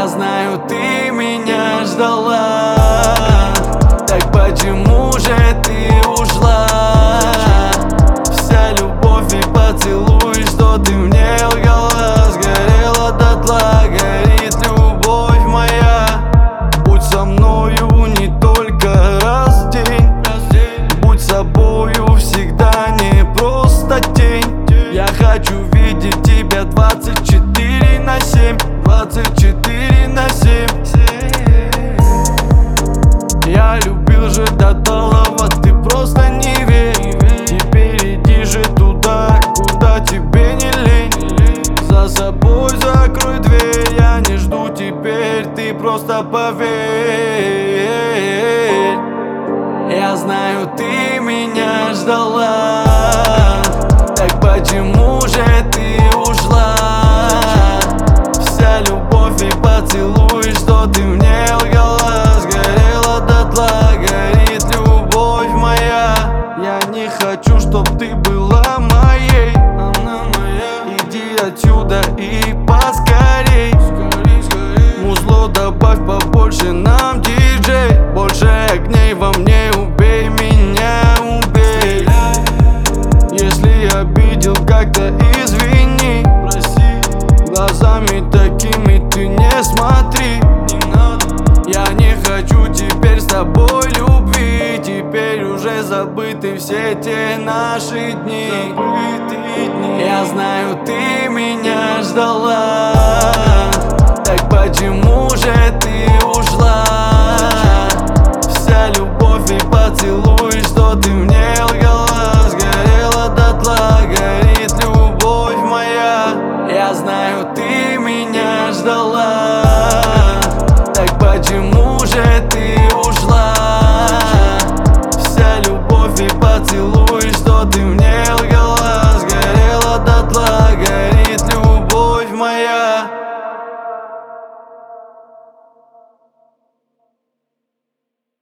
Я знаю, ты меня ждала, так почему же ты ушла? Вся любовь и поцелуй, что ты мне лгала, сгорела дотла, горит любовь моя. Будь со мною не только раз в день, будь собою всегда, не просто тень. Я хочу видеть тебя 24/7, 24/7. Я любил же до талого, ты просто не верь. Теперь иди же туда, куда тебе не лень. За собой закрой дверь, я не жду теперь, ты просто поверь. Я знаю, ты меня ждала, так почему же ты ушла? Вся любовь и поцелуй, что ты мне лгала, сгорела дотла, горит любовь моя. Я не хочу, чтоб ты была моей, она моя. Иди отсюда и поскорей, музло добавь побольше нам, диджей. Больше огней во мне, убей меня, убей. Если обидел как-то, извини, прости. Глазами такими ты не смотри, не надо. Я не хочу теперь с тобой любви, теперь уже забыты все те наши дни. Я знаю, ты меня ждала, так почему же ты ушла? Вся любовь и поцелуй, что ты мне лгала, сгорела дотла, горит любовь моя. Я знаю, ты меня ждала, так почему же ты ушла? Вся любовь и поцелуй, что ты мне